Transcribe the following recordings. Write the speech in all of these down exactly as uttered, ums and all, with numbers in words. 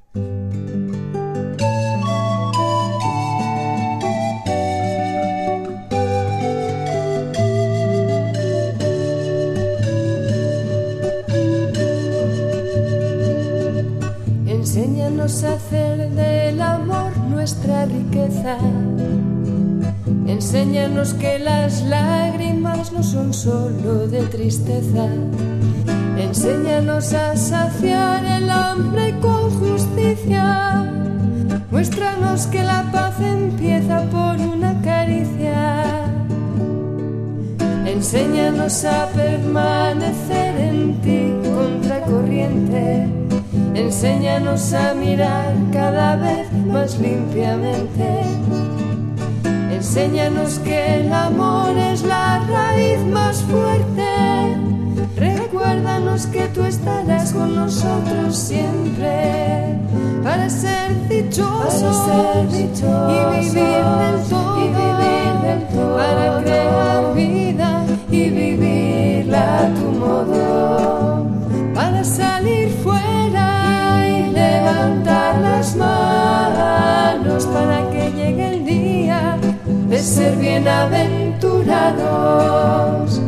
Enséñanos a hacer del amor nuestra riqueza. Enséñanos que las lágrimas no son solo de tristeza. Enséñanos a saciar el hambre con justicia. Muéstranos que la paz empieza por una caricia. Enséñanos a permanecer en ti contracorriente. Enséñanos a mirar cada vez más limpiamente. Enséñanos que el amor es la raíz más fuerte. Recuérdanos que tú estarás con nosotros siempre para ser dichosos, para ser dichosos y vivir del todo, y vivir del todo, para crear vida y vivirla a tu modo, para salir fuera y levantar las manos para que llegue el día de ser bienaventurados.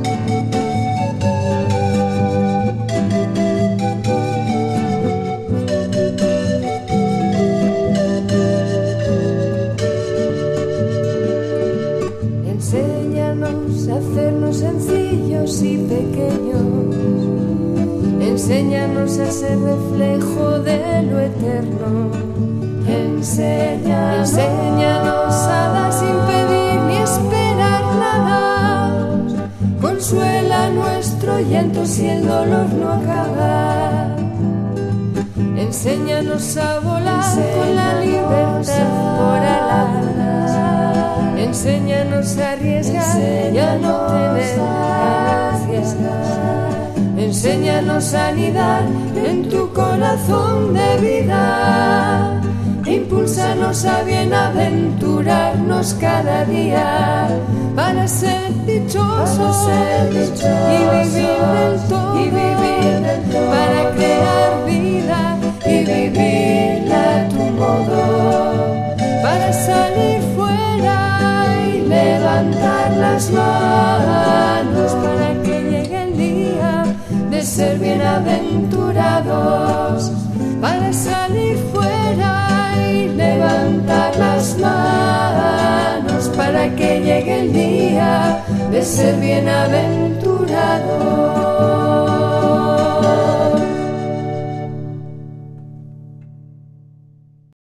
Enséñanos a hacernos sencillos y pequeños. Enséñanos a ser reflejo de lo eterno. Enséñanos, Enséñanos a dar sin pedir ni esperar nada. Consuela nuestro llanto si el dolor no acaba. Enséñanos a volar Enséñanos con la libertad por alas. Enséñanos a arriesgar y a no tener ganancias. Enséñanos a anidar en tu corazón de vida. Impúlsanos a bienaventurarnos cada día para ser dichosos, para ser dichosos y vivir del todo, y vivir del todo, para crear vida y vivirla a tu modo, para salir fuera y levantar las manos para que llegue el día de ser bienaventurados, para salir fuera y levantar las manos para que llegue el día de ser bienaventurados.